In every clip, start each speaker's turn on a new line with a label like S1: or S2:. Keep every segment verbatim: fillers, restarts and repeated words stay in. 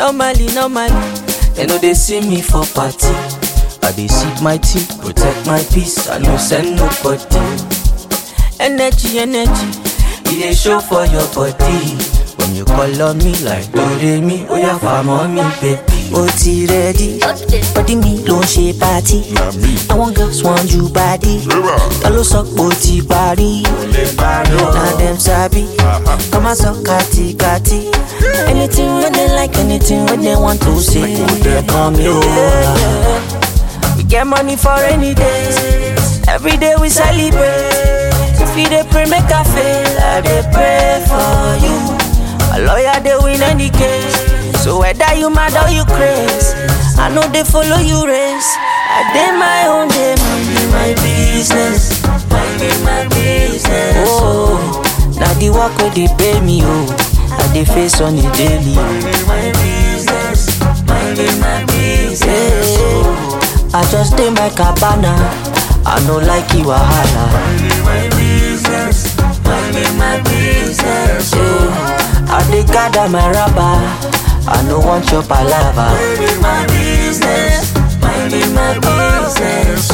S1: Normally, normally, they know they see me for party. I dey sip my tea, protect my peace. I no send nobody. Energy, energy, it dey show for your body. When you call on me like Doremi, oh yeah, fam on me, baby. Oh, ti ready? Body me don't shape party. I want girls want you body. Kalo sok boti body. Now them sabi. Come and suck kati kati. Anything when they like, anything when they want to say, they call me over. We get money for any days. Every day we celebrate. If you dey pray, make I fail. I dey pray for you. A lawyer, they win any case. So whether you mad or you crazy, I know they follow you race. I did my own day, minding my business, minding my business. Oh, now the work where they pay me, oh, I they face on the daily. Minding my business, minding my business. Oh, I just did my cabana, I know like you a holla. Minding my business, minding my business. Oh, I dey gather my rubber, I no want your palava. Minding my business, minding my business.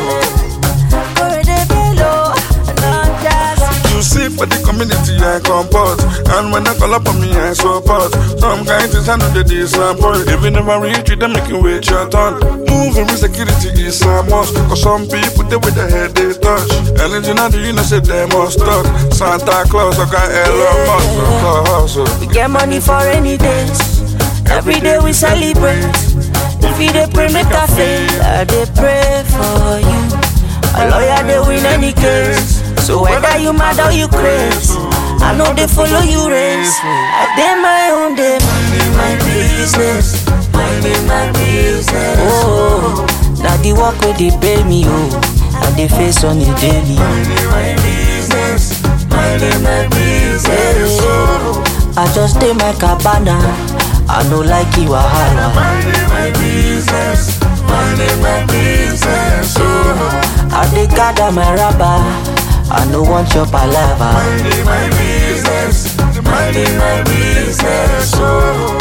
S2: You see for the community I comport, and when I call up on me I support. Some kind things I know they disappoint. If you never reach you, they make you wait your turn. Moving with security is a must, cause some people they with their head they touch. Anything I do, you know say they must talk. Santa Claus, I got Elon Musk.
S1: We get money for any days. Every day we celebrate. If you dey pray, make I fail. I dey pray for you. A lawyer, they win any case. So whether you mad or you crazy, I know they follow you race. I did my own day, minding my business, minding my business. Oh, now the work where they pay me, oh, and they face on the daily.
S2: Minding my business, minding my business.
S1: Oh, I just did my cabana, I know like you a holla.
S2: Minding my business, minding my business.
S1: Oh, I dey gather my rubber, I no want your palava.
S2: Minding my business, minding my business. Oh.